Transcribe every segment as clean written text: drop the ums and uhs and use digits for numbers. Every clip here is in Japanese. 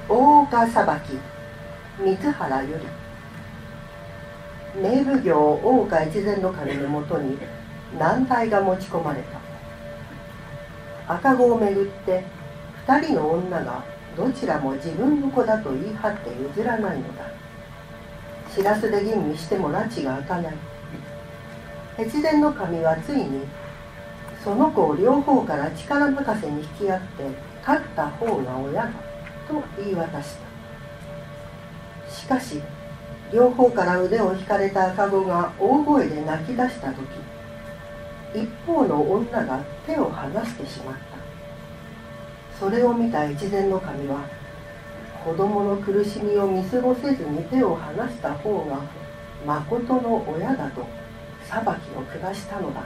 大岡裁き三原より、名奉行大岡越前守のもとに難題が持ち込まれた。赤子をめぐって2人の女がどちらも自分の子だと言い張って譲らないのだ。しらすで吟味しても拉致が開かない。越前守はついにその子を両方から力任せに引き合って勝った方が親だと言い渡した。しかし両方から腕を引かれた赤子が大声で泣き出した時、一方の女が手を離してしまった。それを見た越前守は、子供の苦しみを見過ごせずに手を離した方がまことの親だと裁きを下したのだった。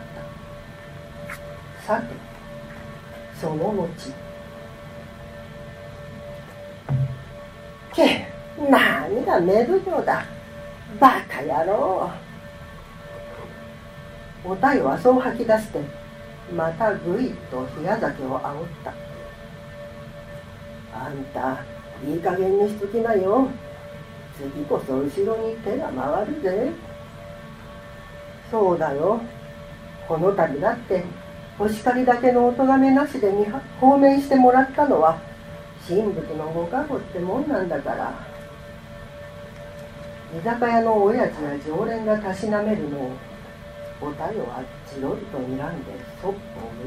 さてその後、何が目奉行だ、バカ野郎。おたよはそう吐き出して、またぐいっと冷や酒をあおった。あんたいい加減にしときなよ。次こそ後ろに手が回るぜ。そうだよ、この度だってお叱りだけのお咎めなしで放免してもらったのは神仏のご加護ってもんなんだから。居酒屋の親父や常連がたしなめるのをおたよはじろりと睨んでそっぽを向い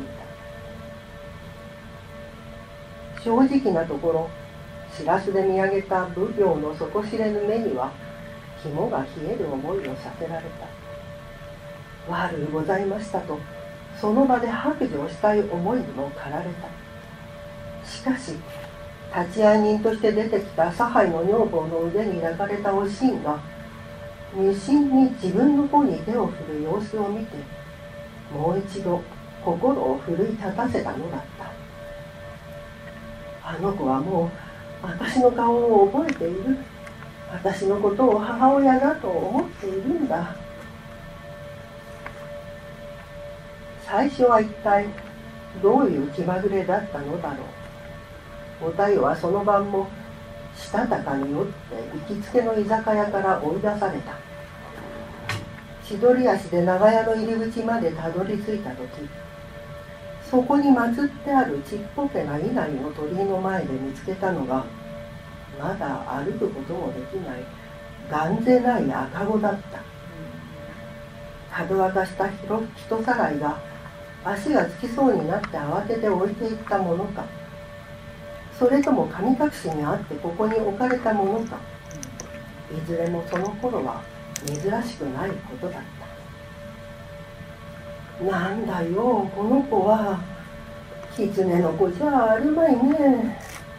た。正直なところ、しらすで見上げた奉行の底知れぬ目には肝が冷える思いをさせられた。悪うございましたとその場で白状したい思いにも駆られた。しかし立会人として出てきた差配の女房の腕に抱かれたおしんが無心に自分の方に手を振る様子を見て、もう一度心を奮い立たせたのだった。あの子はもう私の顔を覚えている。私のことを母親だと思っているんだ。最初は一体どういう気まぐれだったのだろう。おたよはその晩もしたたかに酔って行きつけの居酒屋から追い出された。千鳥足で長屋の入り口までたどり着いた時、そこに祀ってあるちっぽけな稲荷の鳥居の前で見つけたのが、まだ歩くこともできない頑ぜない赤子だった。かどわかした人さらいが足がつきそうになって慌てて置いていったものか、それとも神隠しにあってここに置かれたものか、いずれもその頃は珍しくないことだった。なんだよ、この子は狐の子じゃあるまいね。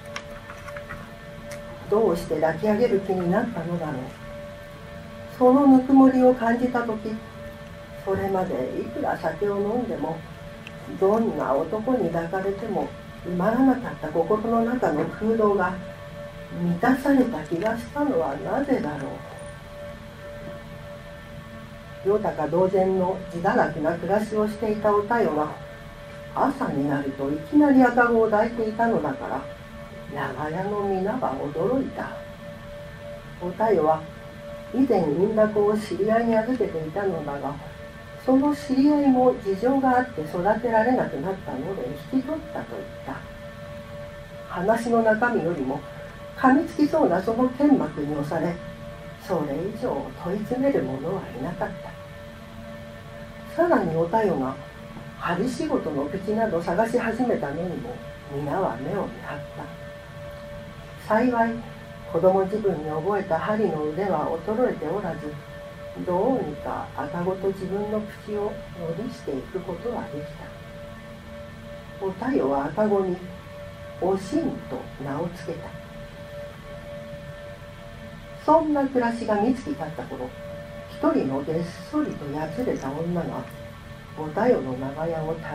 どうして抱き上げる気になったのだろう。そのぬくもりを感じたとき、それまでいくら酒を飲んでもどんな男に抱かれても埋まらなかった心の中の空洞が満たされた気がしたのはなぜだろう。世高同然の自堕落な暮らしをしていたおたよが朝になるといきなり赤子を抱いていたのだから、長屋の皆は驚いた。おたよは以前産んだ子を知り合いに預けていたのだが、その知り合いも事情があって育てられなくなったので引き取ったと言った。話の中身よりも噛みつきそうなその剣幕に押され、それ以上問い詰める者はいなかった。さらにおたよが針仕事の口など探し始めたのにも皆は目を見張った。幸い子供自分に覚えた針の腕は衰えておらず、どうにか赤子と自分の口を乗りしていくことはできた。おたよは赤子におしんと名を付けた。そんな暮らしが三月経った頃、一人のげっそりとやつれた女がおたよの長屋を訪ねてき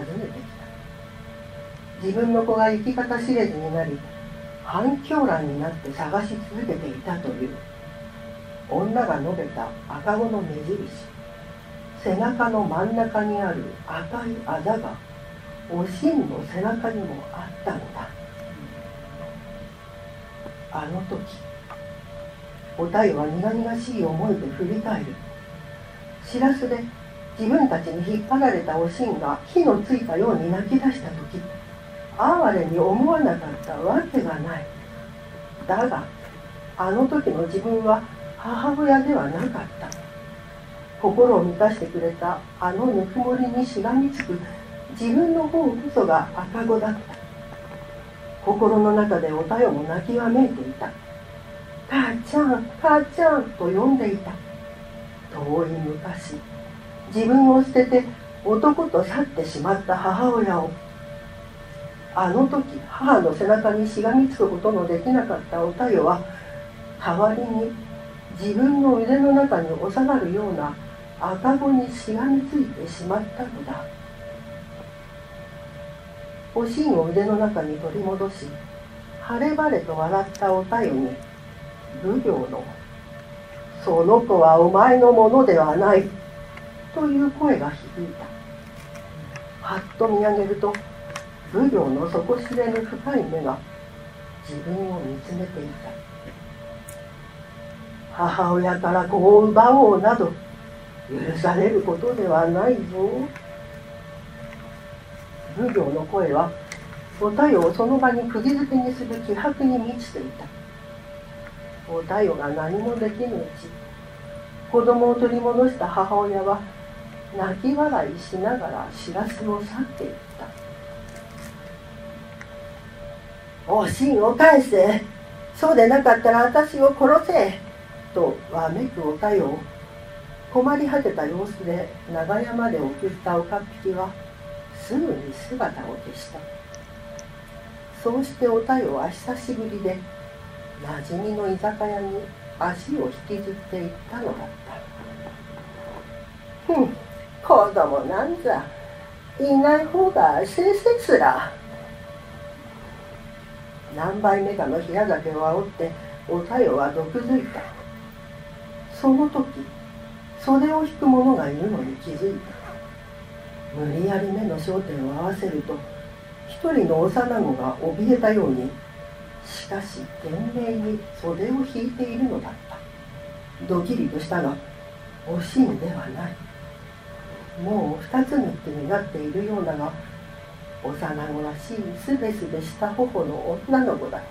た。自分の子が行き方知れずになり、半狂乱になって探し続けていたという。女が述べた赤子の目印、背中の真ん中にある赤いあざがおしんの背中にもあったのだ。 あの時、お太陽は苦々しい思いで振り返る。しらすで自分たちに引っ張られたおしんが火のついたように泣き出した時、哀れに思わなかったわけがない。だがあの時の自分は母親ではなかった。心を満たしてくれたあのぬくもりにしがみつく自分の方こそが赤子だった。心の中でおたよも泣きわめいていた。母ちゃん、母ちゃんと呼んでいた。遠い昔、自分を捨てて男と去ってしまった母親を、あの時母の背中にしがみつくことのできなかったおたよは、代わりに自分の腕の中に収まるような赤子にしがみついてしまったのだ。おしんを腕の中に取り戻し、晴れ晴れと笑ったおたよに、奉行の「その子はお前のものではない」という声が響いた。はっと見上げると、奉行の底知れぬ深い目が自分を見つめていた。母親から子を奪おうなど許されることではないぞ。奉行の声はおたよをその場に釘付けにする気迫に満ちていた。おたよが何もできぬうち、子供を取り戻した母親は泣き笑いしながらしらすを去っていった。おしんを返せ、そうでなかったら私を殺せとわめくおたよを困り果てた様子で長屋まで送った岡っ引きはすぐに姿を消した。そうしておたよは久しぶりでなじみの居酒屋に足を引きずっていったのだった。子供なんざいない方がせいせいすら。何杯目かの冷や酒を煽っておたよは毒づいた。その時袖を引く者がいるのに気づいた。無理やり目の焦点を合わせると、一人の幼子が怯えたように、しかし懸命に袖を引いているのだった。ドキリとしたが、おしんではない。もう二つに手になっているようだが、幼子らしいすべすべした頬の女の子だった。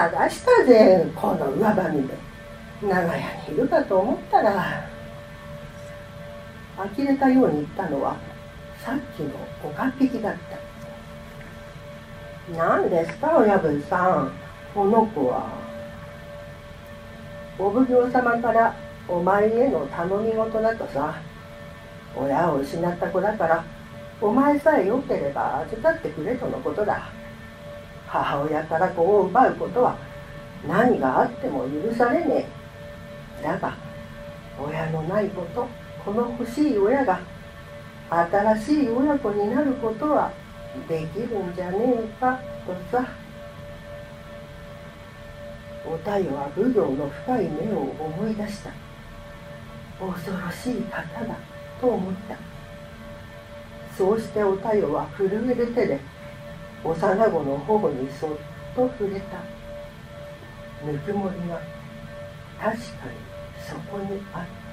探したぜ、この上ばみで。長屋にいるかと思ったら。呆れたように言ったのはさっきの岡っ引きだった。何ですか親分さん、この子は。お奉行様からお前への頼み事だとさ。親を失った子だからお前さえよければ預かってくれとのことだ。母親から子を奪うことは何があっても許されねえ。だが親のないこと、この欲しい親が新しい親子になることはできるんじゃねえかとさ。おたよは奉行の深い目を思い出した。恐ろしい方だと思った。そうしておたよは震える手で幼子の頬にそっと触れた。ぬくもりが確かにそこにあった。